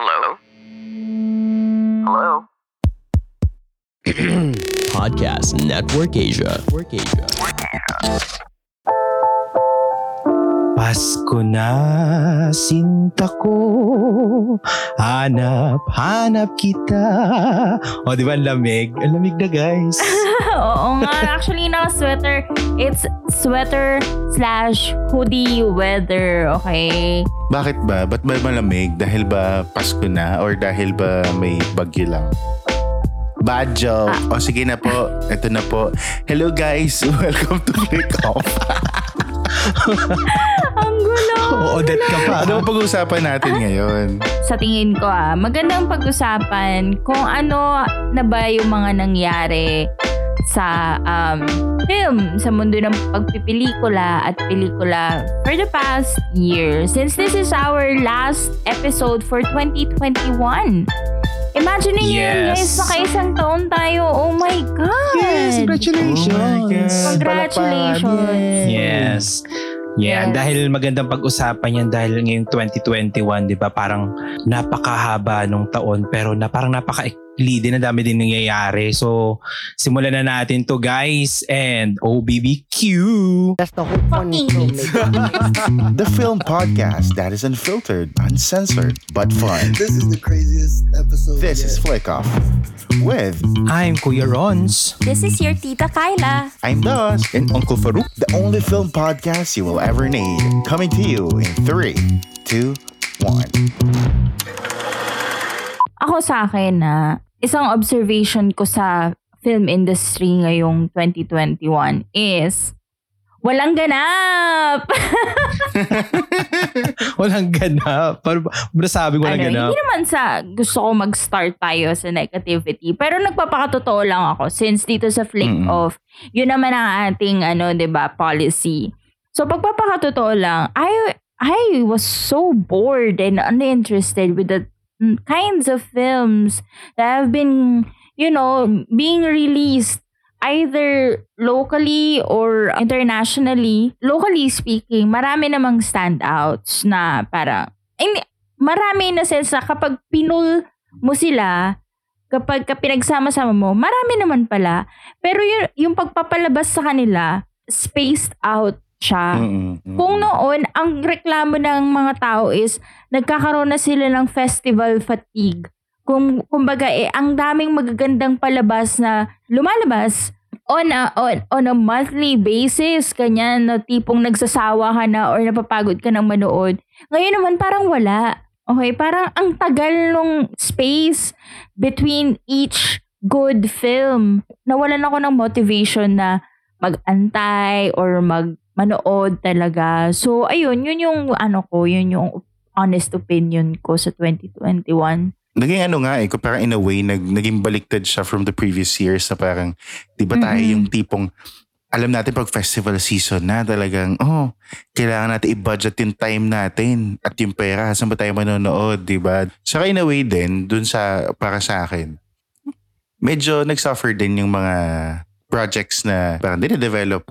Hello? Hello? Podcast Network Asia. Pasko na, sinta ko, hanap kita. O, di ba, ang lamig? Ang lamig na, guys. Oo nga, actually sweater. It's sweater/hoodie weather, okay? Bakit ba? Ba't ba malamig? Dahil ba Pasko na? Or dahil ba may bagyo lang? Bad joke. O sige na po. Ito na po. Hello guys. Welcome to Click Off. Ang gulo. Odette ka pa. Ano ang pag-uusapan natin ngayon? Sa tingin ko magandang pag-usapan kung ano na ba yung mga nangyari sa film, sa mundo ng pagpipelikula at pelikula for the past year. Since this is our last episode for 2021. Imagine yun, guys, naka-isang taon tayo. Oh my God! Yes, congratulations! Oh my God. Congratulations! Yes. Yeah, Yes. dahil magandang pag-usapan yan dahil ngayong 2021, di ba, parang napakahaba nung taon pero parang napaka-ikli din, ang dami din nangyayari. So, simulan na natin to, guys, and OBBQ! That's the whole point of filmmaking. The film podcast that is unfiltered, uncensored, but fun. This is the craziest episode. This is Flick Off with I'm Kuya Rons. This is your Tita Kyla. I'm Dos and Uncle Farouk, the only film podcast you will ever need. Coming to you in 3, 2, 1. Ako sa akin isang observation ko sa film industry ngayong 2021 is walang ganap. Walang ganap. Paano sabing walang ganap? Hindi naman sa gusto ko mag-start tayo sa negativity. Pero nagpapakatotoo lang ako since dito sa Flick Off, yun naman ang ating 'di ba, policy. So pagpapakatotoo lang, I was so bored and uninterested with the kinds of films that have been, being released either locally or internationally. Locally speaking, marami namang standouts na parang, marami na sense na kapag pinul mo sila, kapag pinagsama-sama mo, marami naman pala. Pero yung pagpapalabas sa kanila, spaced out siya. Kung noon, ang reklamo ng mga tao is nagkakaroon na sila ng festival fatigue. Kumbaga ang daming magagandang palabas na lumalabas on a monthly basis, kanyan na tipong nagsasawa ka na or napapagod ka ng manood. Ngayon naman parang wala. Okay, parang ang tagal nung space between each good film. Nawalan ako ng motivation na mag-antay or manood talaga. So, ayun, yun yung honest opinion ko sa 2021. Naging kung parang in a way, naging baliktad siya from the previous years na parang, di ba tayo yung tipong, alam natin pag festival season na talagang, kailangan natin i-budget yung time natin at yung pera, saan ba tayo manonood, di ba? Saka in a way din, dun para sa akin, medyo nag-suffer din yung mga projects na parang dinedevelop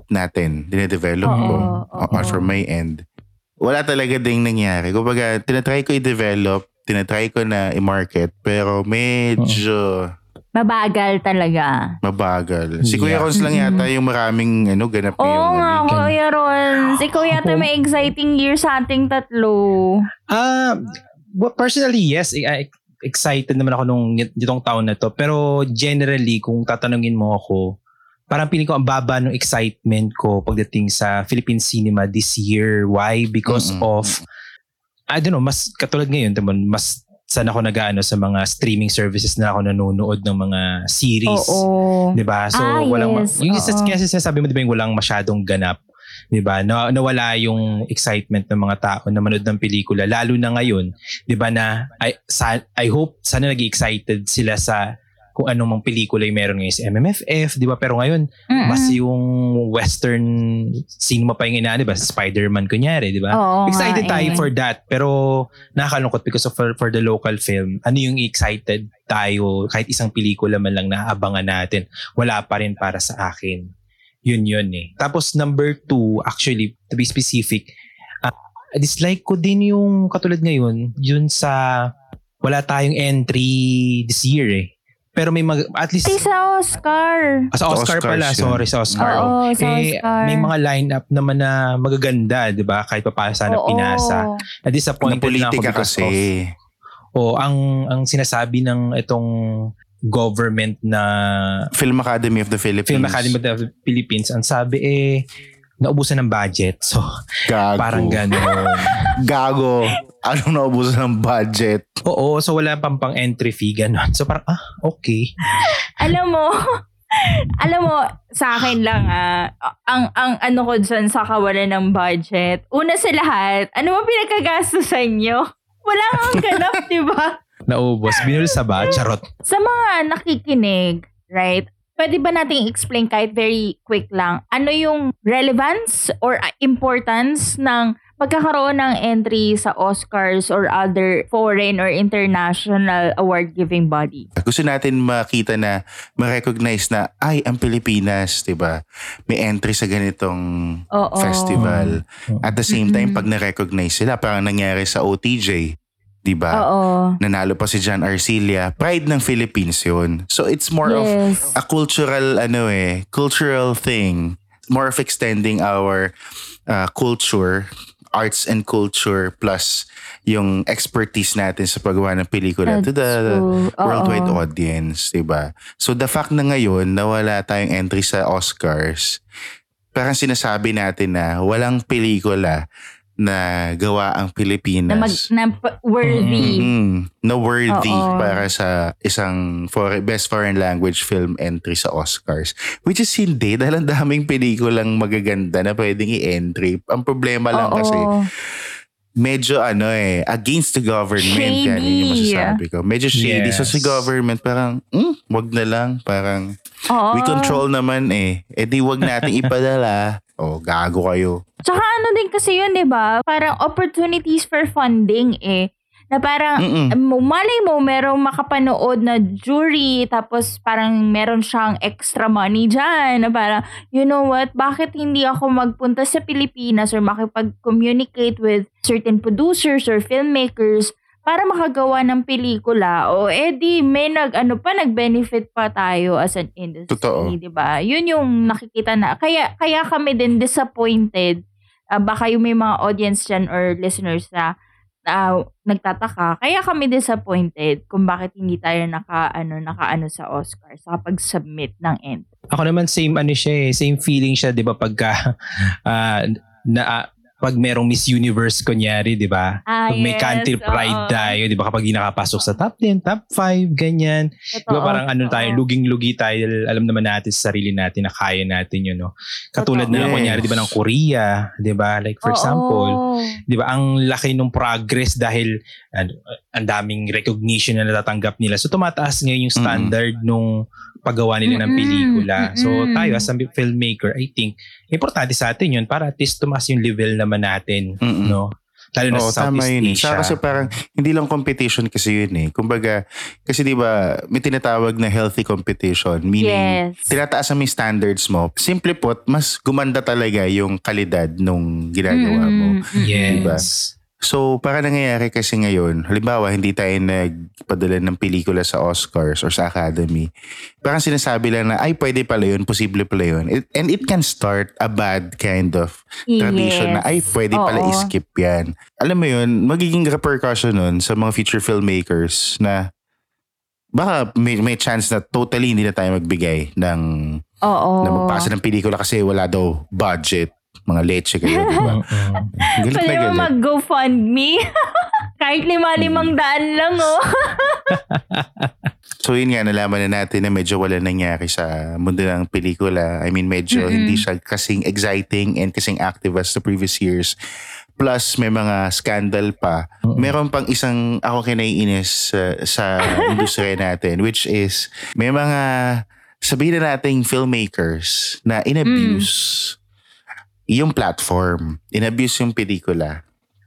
ko from my end. Wala talaga ding nangyari. Kumbaga, tinatry ko i-develop, tinatry ko na i-market, pero medyo mabagal talaga. Mabagal. Si Kuya Rons lang yata yung maraming ganap ngayong. Oo nga, Kuya Rons. Ikaw yata may exciting year sa ating tatlo. Well, personally, yes. Excited naman ako nitong taon na to. Pero generally, kung tatanungin mo ako, parang piling ko ang baba ng excitement ko pagdating sa Philippine cinema this year. Why? Because of, I don't know, mas katulad ngayon, mas sana ako sa mga streaming services na ako nanonood ng mga series. Oo. Diba? So, walang, yes. yung kasi sinasabi mo, diba, yung walang masyadong ganap. Diba? Nawala yung excitement ng mga tao na manood ng pelikula. Lalo na ngayon, diba, na I hope sana nag-excited sila sa kung anong mga pelikula yung meron ngayon sa MMFF, di ba? Pero ngayon, mas yung western cinema pa yung di ba? Spider-Man kunyari, di ba? Excited tayo for that. Pero nakakalungkot because of for the local film, ano yung excited tayo, kahit isang pelikula man lang naabangan natin, wala pa rin para sa akin. Yun eh. Tapos number 2, actually, to be specific, dislike ko din yung katulad ngayon, yun sa wala tayong entry this year eh. Pero may at least Sa Oscar. sa Oscar Oscars pala, yun. sorry sa Oscar. Oo, sa Oscar. May mga lineup naman na magaganda, 'di ba? Kahit pa paano sana pinasa. Na disappointed na ako politika because kasi. ang sinasabi ng itong government na Film Academy of the Philippines. Film Academy of the Philippines, ang sabi naubusan ng budget. So, Gago. parang gano'n. Gago. Anong naubusan ng budget? Oo, so wala pang entry fee, gano'n. So parang, okay. Alam mo, sa akin lang ang ano ko dyan sa kawalan ng budget. Una sa lahat, ano mo pinagkagastusan nyo? Wala kang ganap, di ba? Naubos. Binulsa ba? Charot. Sa mga nakikinig, right? Pwede ba nating explain kahit very quick lang, ano yung relevance or importance ng pagkakaroon ng entry sa Oscars or other foreign or international award-giving body? Gusto natin makita na, ma-recognize na, ay, ang Pilipinas, diba? May entry sa ganitong festival. At the same time, pag na-recognize sila, parang nangyari sa OTJ, diba? Oo. Nanalo pa si John Arcilla. Pride ng Philippines yun. So it's more of a cultural, cultural thing. More of extending our culture, arts and culture, plus yung expertise natin sa paggawa ng pelikula to the worldwide audience, diba? So the fact na ngayon na wala tayong entry sa Oscars, parang sinasabi natin na walang pelikula na gawa ang Pilipinas Na worthy. na worthy Oo. para sa isang best foreign language film entry sa Oscars. Which is hindi, dahil ang daming pelikulang magaganda na pwedeng i-entry. Ang problema lang kasi, medyo against the government. Shady. Yan yung masasabi ko. Medyo shady. Yes. So si government parang, wag na lang. Parang, Oo. we control naman di wag natin ipadala. Gago kayo. Tsaka ano din kasi yun, di ba? Parang opportunities for funding Na parang, malay mo, merong makapanood na jury, tapos parang meron siyang extra money dyan. Na parang, you know what, bakit hindi ako magpunta sa Pilipinas or makipag-communicate with certain producers or filmmakers para makagawa ng pelikula? O may nag-benefit pa tayo as an industry. Totoo. Diba? Yun yung nakikita na. Kaya kami din disappointed. Baka yung may mga audience dyan or listeners na nagtataka. Kaya kami disappointed kung bakit hindi tayo naka sa Oscars sa pag-submit ng entry. Ako naman same feeling siya, 'di ba, pagka pag merong Miss Universe kunyari, 'di ba? Pag may country pride tayo, 'di ba, kapag di nakapasok sa top 10, top 5, ganyan. 'Di ba, parang tayo, luging-lugi tayo, alam naman natin sa sarili natin na kaya natin 'yun, no. Katulad na lang kunyari, 'di ba, ng Korea, 'di ba? Like for example, 'di ba, ang laki ng progress dahil ang daming recognition na natatanggap nila. So tumataas ngayon yung standard nung paggawa nila ng pelikula. So tayo as a filmmaker, I think importante sa atin yun para at least tumaas yung level naman natin, no? Lalo na sa Southeast Asia. Kasi parang hindi lang competition kasi yun Kumbaga, kasi di ba may tinatawag na healthy competition, meaning tinataas mo yung standards mo. Simple put, mas gumanda talaga yung kalidad nung ginagawa mo. Yes. Diba? So, para nangyayari kasi ngayon, halimbawa, hindi tayo nagpadala ng pelikula sa Oscars or sa Academy. Parang sinasabi lang na, ay, pwede pala yun, posible pala yun. And it can start a bad kind of tradition na, ay, pwede pala i-skip yan. Alam mo yun, magiging repercussion nun sa mga future filmmakers na baka may chance na totally hindi na tayo magbigay na magpasa ng pelikula kasi wala daw budget. Mga leche kayo, di ba? Galit na Pwede galit. mo mag-GoFundMe? Kahit 500 lang, So yun nga, nalaman na natin na medyo wala nangyari sa mundo ng pelikula. I mean, medyo hindi siya kasing exciting and kasing active as the previous years. Plus, may mga scandal pa. Meron pang isang ako kinaiinis sa industriya natin, which is may mga, sabihin na nating filmmakers na in-abuse yung platform, in-abuse yung pelikula.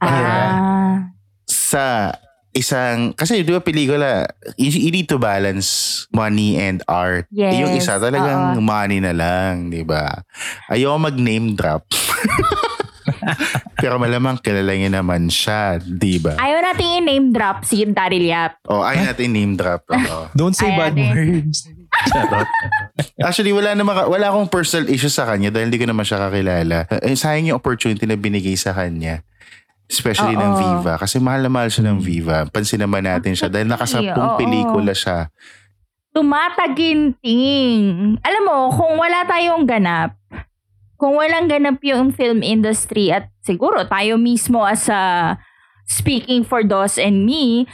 Sa isang, kasi di ba pelikula, you need to balance money and art. Yes. Yung isa talagang money na lang, di ba? Ayaw mag-name drop. Pero malamang kilala niya naman siya, di ba? Ayaw natin i-name drop si Daryl Yap. Ayaw natin name drop. Don't say Ay, bad ate. words. Charot. Actually, wala akong personal issue sa kanya dahil hindi ko naman siya kakilala. Sayang yung opportunity na binigay sa kanya. Especially ng Viva. Kasi mahal na mahal siya ng Viva. Pansin naman natin siya dahil nakasapung pelikula siya. Tumataginting. Alam mo, kung wala tayong ganap, kung walang ganap yung film industry at siguro tayo mismo as a speaking for Dos and me,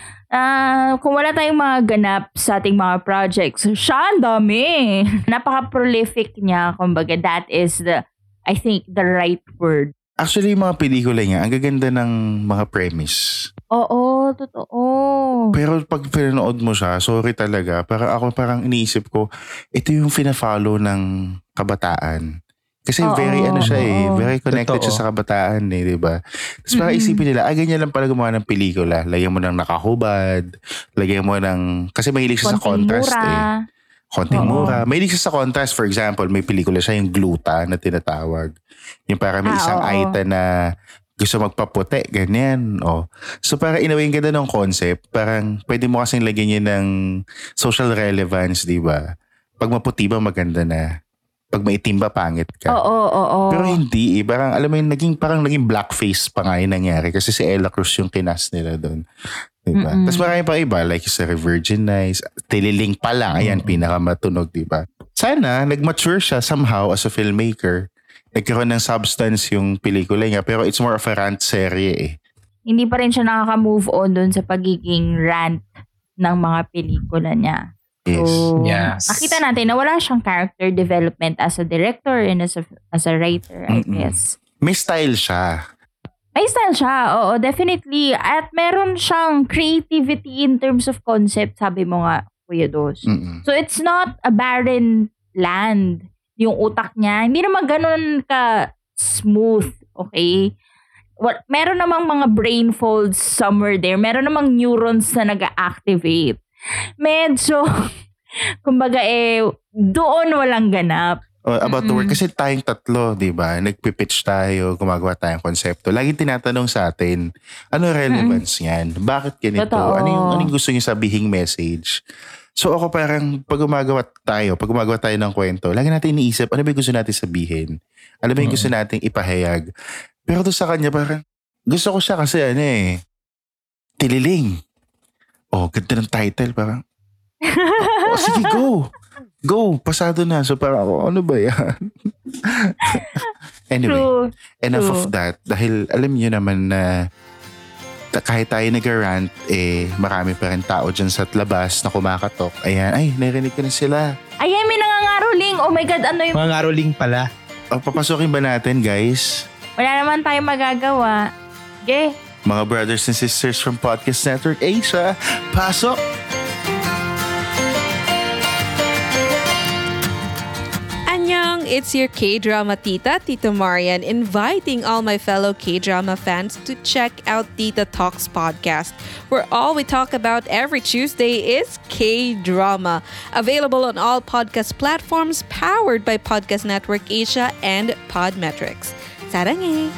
kung wala tayong mga ganap sa ating mga projects, siya ang dami. Napaka-prolific niya. Kumbaga, that is I think, the right word. Actually, yung mga pelikula niya, ang gaganda ng mga premise. Oo, totoo. Pero pag pinanood mo siya, sorry talaga, parang iniisip ko, ito yung fina-follow ng kabataan. Kasi very very connected siya sa kabataan di ba? Tapos parang isipin nila, ganyan lang pala gumawa ng pelikula. Lagyan mo ng nakahubad, lagyan mo ng, kasi mahilig siya sa contrast mura. Konting mura. Mahilig siya sa contrast. For example, may pelikula siya yung Gluta na tinatawag. Yung parang may isang Aita na gusto magpaputi, ganyan. So parang in a way, ganda ng concept. Parang pwede mo kasing lagyan yun ng social relevance, di ba? Pag maputi ba, maganda na. Pag maitim ba, pangit ka. Oo. Pero hindi Parang alam mo yun, naging blackface pa nga yung nangyari. Kasi si Ella Cruz yung kinas nila doon. Diba? Tapos marami pa iba, like sa Virgin Nice, Tililing pa lang, ayan, pinakamatunog, diba? Sana, nag-mature siya somehow as a filmmaker. Nagkaroon ng substance yung pelikula niya, pero it's more of a rant serye Hindi pa rin siya nakaka-move on dun sa pagiging rant ng mga pelikula niya. Yes. So, Yes. nakita natin na wala siyang character development as a director and as a writer, I guess. May style siya. May style siya, oo, definitely. At meron siyang creativity in terms of concept, sabi mo nga, Kuya Dos. So it's not a barren land, yung utak niya. Hindi naman ganun ka smooth, okay? Meron namang mga brain folds somewhere there. Meron namang neurons na nag-activate. Medyo, kumbaga doon walang ganap. About the work. Kasi tayong tatlo, di ba? Nagpipitch tayo, gumagawa tayong konsepto. Laging tinatanong sa atin, ano relevance yan? Bakit ganito? Totoo. Ano yung gusto niyo sabihing message? So ako parang pag gumagawa tayo ng kwento, lagi natin iniisip, ano ba yung gusto natin sabihin? Ano ba yung gusto natin ipahayag? Pero doon sa kanya parang, gusto ko siya kasi Tililing. Ganda ng title. Parang, sige, go, pasado na. So parang ako, ano ba yan? Anyway, enough of that. Dahil alam niyo naman na kahit tayo nag-rant, marami pa rin tao dyan sa labas na kumakatok. Ayan, narinig ko na sila. Ayan, may nangangaroling. Oh my God, ano yung... Mga ngaroling pala. Papasukin ba natin, guys? Wala naman tayong magagawa. Okay. Mga brothers and sisters from Podcast Network Asia, pasok! Annyeong, it's your K-drama tita, Tita Marian, inviting all my fellow K-drama fans to check out Tita Talks podcast, where all we talk about every Tuesday is K-drama. Available on all podcast platforms, powered by Podcast Network Asia and Podmetrics. Sarangi!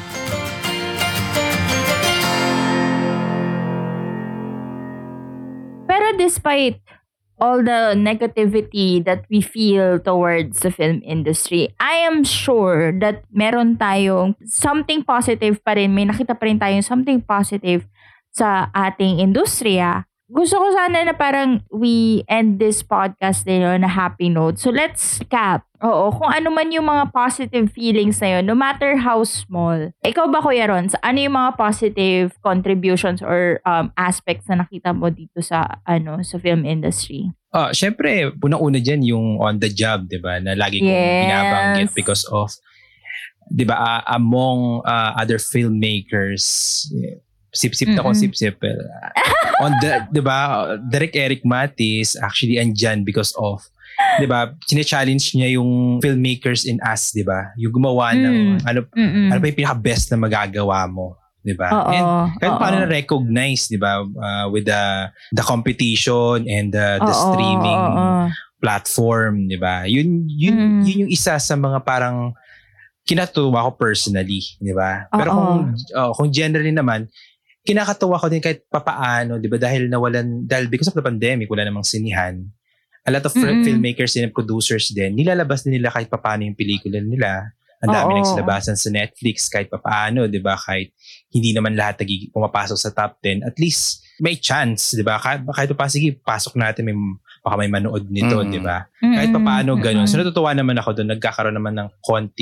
Pero despite all the negativity that we feel towards the film industry, I am sure that meron tayong something positive pa rin. May nakita pa rin tayong something positive sa ating industriya. Gusto ko sana na parang we end this podcast din on a happy note. So let's recap. Kung ano man yung mga positive feelings na yun, no matter how small. Ikaw ba, Kuya Ron, ano yung mga positive contributions or aspects na nakita mo dito sa sa film industry? Syempre, unang-una dyan yung on the job, di ba? Na lagi kong binabanggit because of, di ba, among other filmmakers, sip-sip na kung sip-sip. On the, di ba, Direk Eric Matis actually andyan because of, di ba, chine-challenge niya yung filmmakers in us, di ba? Yung gumawa ng, ano ba yung pinaka-best na magagawa mo, di ba? And kahit paano na-recognize, di ba, with the competition and the streaming platform, di ba? Yun yung isa sa mga parang kinatuwa ko personally, di ba? Pero kung generally naman, kinakatuwa ko din kahit papaano, di ba? Dahil because of the pandemic, wala namang sinihan. A lot of filmmakers and producers din, nilalabas din nila kahit papaano yung pelikula nila. Ang dami nagsalabasan sa Netflix kahit papaano, di ba? Kahit hindi naman lahat pumapasok sa top 10, at least may chance, di ba? Kahit pa, sige, pasok natin, baka may manood nito, di ba? Kahit papaano ganun. So natutuwa naman ako doon, nagkakaroon naman ng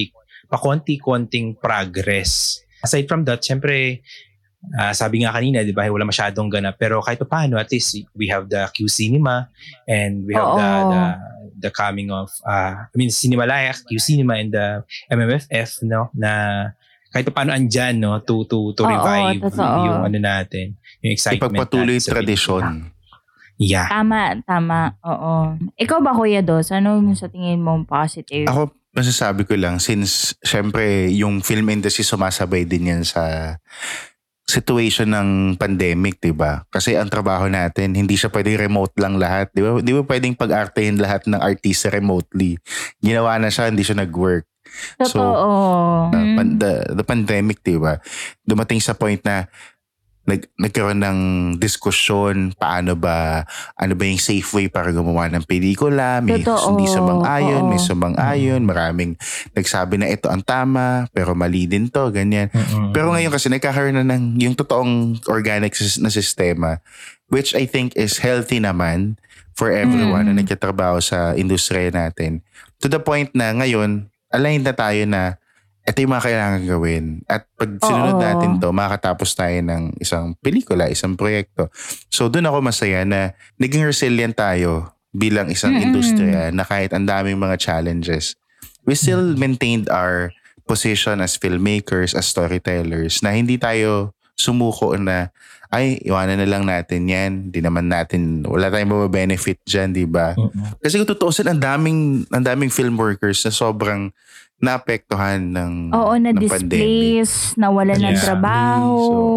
konting progress. Aside from that, syempre, sabi nga kanina, di ba, wala masyadong ganap. Pero kahit paano, at least we have the Q Cinema and we have the coming of, Cinemalaya, Q Cinema and the MMFF, no? Na kahit paano andyan, no? To revive yung natin, yung excitement. Ipagpatuloy yung tradisyon. Yeah. Tama. Oo. Ikaw ba, Kuya Dos? Ano sa tingin mo positive? Ako, masasabi ko lang, since syempre yung film industry sumasabay din yan sa situation ng pandemic, diba? Kasi ang trabaho natin, hindi siya pwedeng remote lang lahat. Diba? Di ba pwedeng pag-artehin lahat ng artista remotely? Ginawa na siya, hindi siya nag-work. Totoo. The pandemic, diba? Dumating sa point na nagkaroon ng diskusyon ano ba yung safe way para gumawa ng pelikula, may hindi sumang-ayon, may sumang-ayon, maraming nagsabi na ito ang tama pero mali din to, ganyan. Pero ngayon kasi nagkakaroon na ng yung totoong organic na sistema, which I think is healthy naman for everyone na nagtatrabaho sa industriya natin, to the point na ngayon aligned na tayo na ito yung mga kailangan gawin. At pag sinunod natin to, makakatapos tayo ng isang pelikula, isang proyekto. So doon ako masaya na naging resilient tayo bilang isang industriya na kahit ang daming mga challenges, we still maintained our position as filmmakers, as storytellers, na hindi tayo sumuko na, ay, iwanan na lang natin yan. Di naman natin, wala tayong mababenefit dyan, di ba? Kasi kung tutuusin, ang daming film workers na sobrang naapektuhan ng na-displace, nawalan ng trabaho.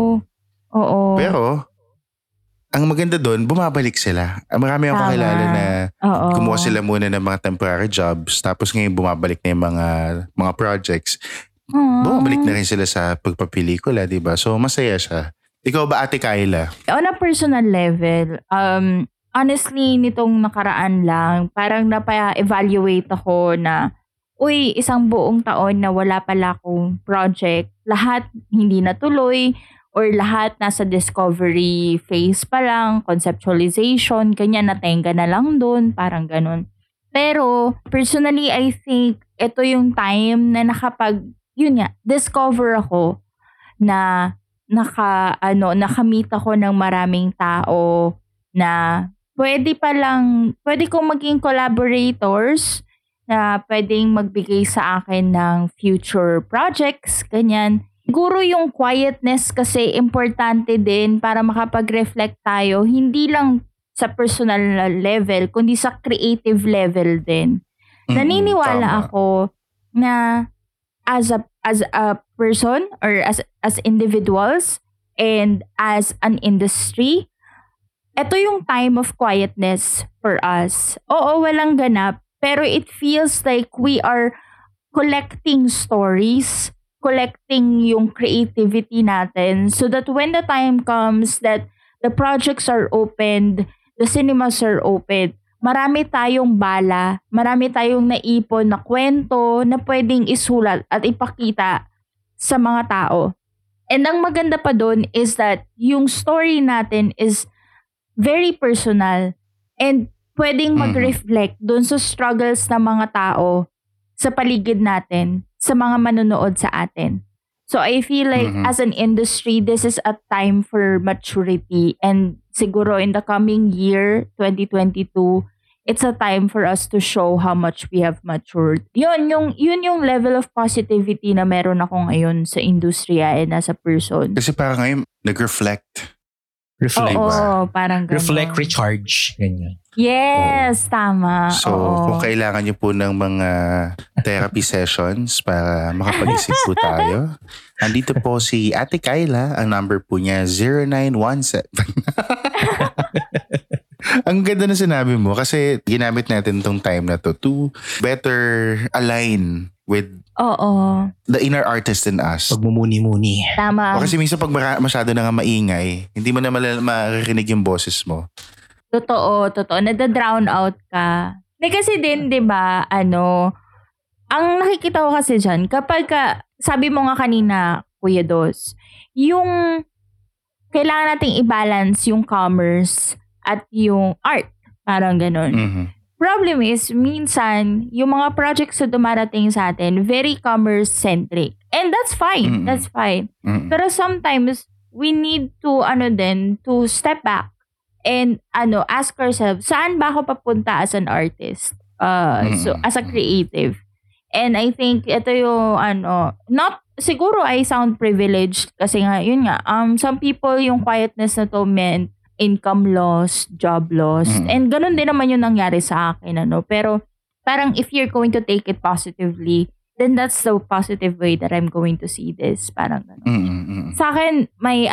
Pero, ang maganda doon, bumabalik sila. Marami akong kakilala na kumuha sila muna ng mga temporary jobs, tapos ngayon bumabalik na yung mga projects. Bumabalik na rin sila sa pagpapelikula, diba? So, masaya siya. Ikaw ba, Ate Kyla? On a personal level, honestly, nitong nakaraan lang, parang napa-evaluate ako na isang buong taon na wala pala akong project. Lahat hindi natuloy or lahat nasa discovery phase pa lang, conceptualization, ganyan, natenga na lang doon, parang ganun. Pero, personally, I think ito yung time na discover ako na nakamit ako ng maraming tao na pwede kong maging collaborators na pwedeng magbigay sa akin ng future projects, ganyan. Siguro yung quietness kasi importante din para makapag-reflect tayo, hindi lang sa personal level, kundi sa creative level din. Naniniwala ako na as a person or as individuals and as an industry, ito yung time of quietness for us. Oo, walang ganap, pero it feels like we are collecting stories, collecting yung creativity natin so that when the time comes that the projects are opened, the cinemas are opened, marami tayong bala, marami tayong naipon na kwento na pwedeng isulat at ipakita sa mga tao. And ang maganda pa doon is that yung story natin is very personal and pwedeng mag-reflect doon sa struggles ng mga tao sa paligid natin, sa mga manonood sa atin. So I feel like as an industry, this is a time for maturity, and siguro in the coming year, 2022, it's a time for us to show how much we have matured. Yun yung level of positivity na meron ako ngayon sa industriya and as a person. Kasi parang ngayon, nag-reflect. Oo, parang gano'n. Reflect, recharge. Ganyan. Yes, tama. So, kung kailangan niyo po ng mga therapy sessions para makapag-isip po tayo, andito po si Ate Kyla. Ang number po niya, 0917. Ang ganda na sinabi mo kasi ginamit natin tong time na to better align with Oo. the inner artist in us. Pagmumuni-muni. Tama. O kasi minsan pag masyado na nga maingay, hindi mo na maririnig yung boses mo. Totoo. Nada-drown out ka. Kasi din, di ba, ang nakikita ko kasi dyan, kapag sabi mo nga kanina, Kuya Dos, yung kailangan nating i-balance yung commerce at yung art. Parang ganun. Mhm. Problem is, minsan, yung mga projects na dumarating sa atin, very commerce-centric. And that's fine. Mm-mm. That's fine. Mm-mm. Pero sometimes, we need to, to step back and, ask ourselves, saan ba ako papunta as an artist? So, as a creative. And I think, ito yung, siguro I sound privileged kasi nga, yun nga, some people, yung quietness na to meant income loss, job loss. And ganun din naman yung nangyari sa akin, Pero, parang if you're going to take it positively, then that's the positive way that I'm going to see this. Parang ganun. Sa akin, may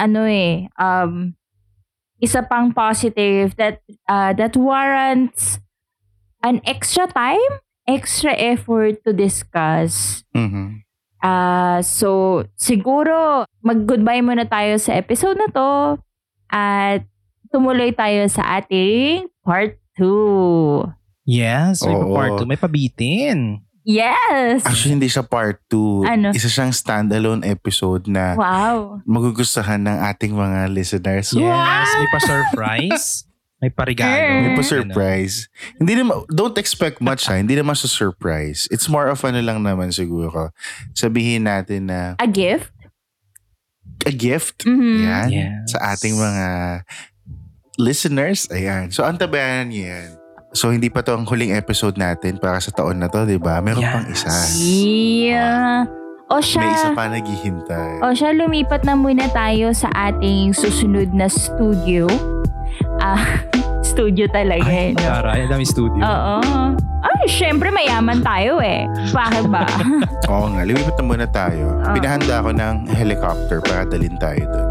isa pang positive that warrants an extra time, extra effort to discuss. Mhm. So, siguro, mag-goodbye muna tayo sa episode na to at tumuloy tayo sa ating part 2. Yes, may Oo. part 2. May pabitin. Yes! Actually, hindi siya part 2. Isa siyang standalone episode na Wow. magugustuhan ng ating mga listeners. Yes, may pa-surprise. May pa-regalo. May pa-surprise. Hindi naman, don't expect much Hindi naman sa surprise. It's more of lang naman siguro. Sabihin natin na A gift? a gift. Mhm. Yan. Yes. Sa ating mga listeners. Ayan. So, antabayan niyo yan. So, hindi pa to ang huling episode natin para sa taon na to, di ba? Meron pang isa. Yeah. O siya, May isa pa naghihintay. lumipat na muna tayo sa ating susunod na studio. Studio talaga Ay, eh. No? taray. Ang dami studio. Oo. Ay, syempre mayaman tayo eh. Bakit ba? Oo nga, lumipat na muna tayo. Pinahanda ko ng helicopter para dalhin tayo doon.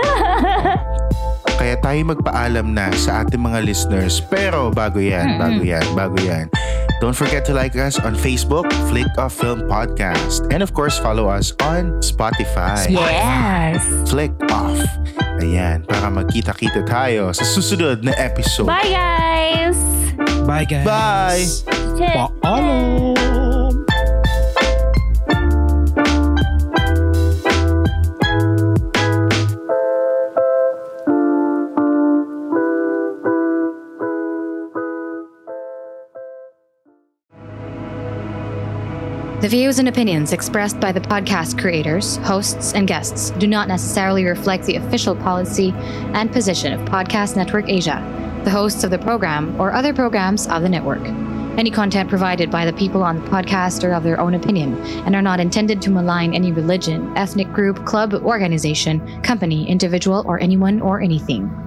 Kaya tayo magpaalam na sa ating mga listeners. Pero bago yan. Don't forget to like us on Facebook, Flick Off Film Podcast. And of course, follow us on Spotify. Yes. Flick Off. Ayan, para magkita-kita tayo sa susunod na episode. Bye guys. Bye, guys. Bye. Paalam. The views and opinions expressed by the podcast creators, hosts, and guests do not necessarily reflect the official policy and position of Podcast Network Asia, the hosts of the program, or other programs of the network. Any content provided by the people on the podcast are of their own opinion and are not intended to malign any religion, ethnic group, club, organization, company, individual, or anyone or anything.